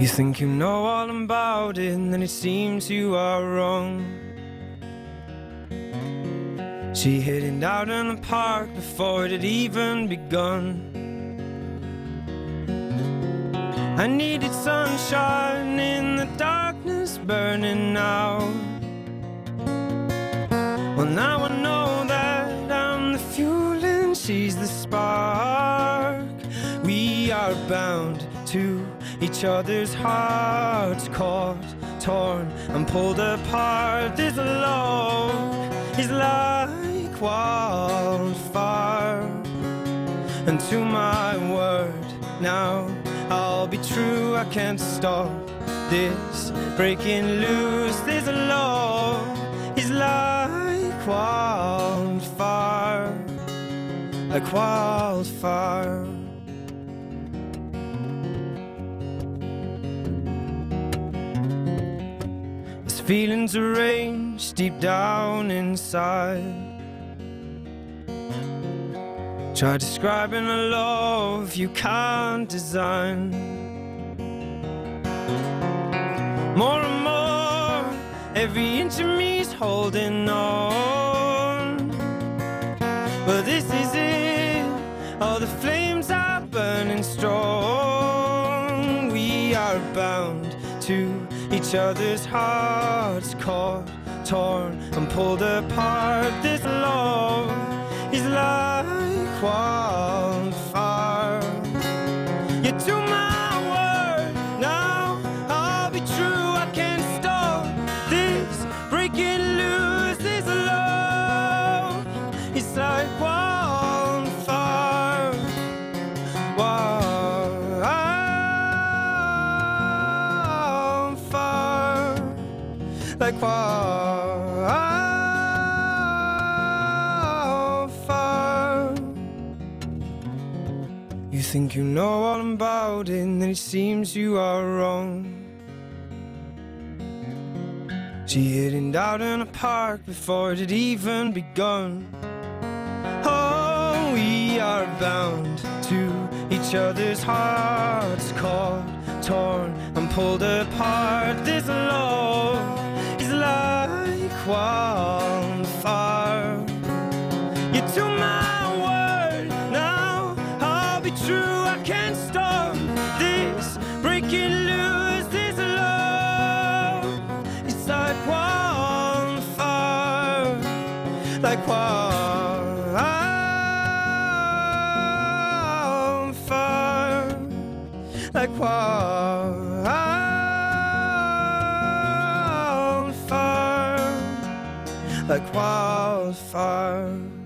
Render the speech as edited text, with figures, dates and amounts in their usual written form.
You think you know all about it, and then it seems you are wrong. She hid out in the park before it had even begun. I needed sunshine in the darkness burning out. Well, now I know that I'm the fuel and she's the spark. We are bound to each other's hearts, caught, torn, and pulled apart. This love is like wildfire, and to my word, now I'll be true. I can't stop this breaking loose. This love is like wildfire, like wildfire. Feelings arranged deep down inside. Try describing a love you can't design. More and more, every inch of me's holding on. But this is it, all the flames are burning strong. We are bound to each other's hearts, caught, torn, and pulled apart. This love is like wildfire. Yet to my word, now I'll be true. I can't stop this breaking loose. This love is like wildfire, like wildfire. You think you know all about it, and then it seems you are wrong. She hid out in a park before it had even begun. Oh, we are bound to each other's hearts, caught, torn, and pulled apart. This love is like wildfire. Yet to my word, now I'll be true. I can't stop this breaking loose. This love is like wildfire, like wildfire, like wildfire, like wildfire.